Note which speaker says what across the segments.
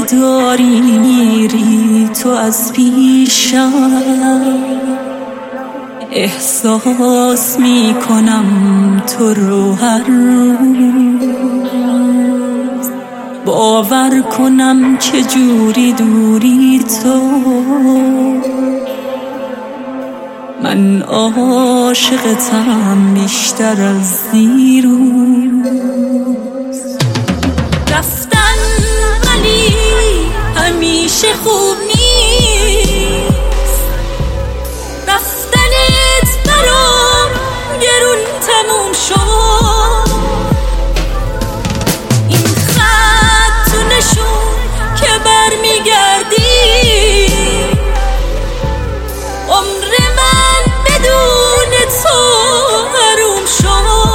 Speaker 1: داری میری تو از پیشم، احساس میکنم تو رو هر روز، باور کنم چجوری دوری تو. من عاشقتم بیشتر از دیروز. رفتن ولی همیشه خوب نیست، رفتنت برام گرون تموم شد. این خط تو نشون که برمیگردی، عمر من بدون تو حروم شد.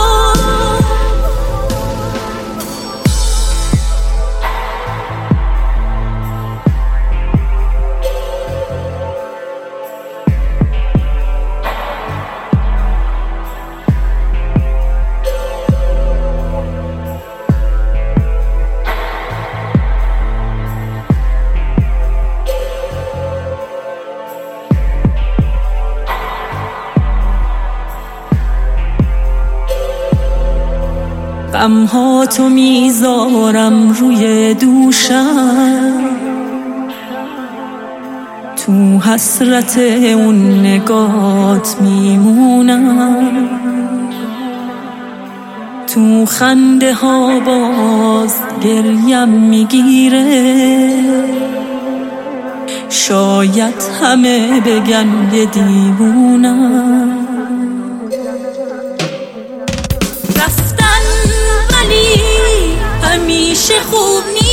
Speaker 1: غمها تو میذارم روی دوشم، تو حسرت اون نگات میمونم، تو خنده ها باز گریم میگیره. شاید همه بگن یه دیوونم. همیشه خوب نیست.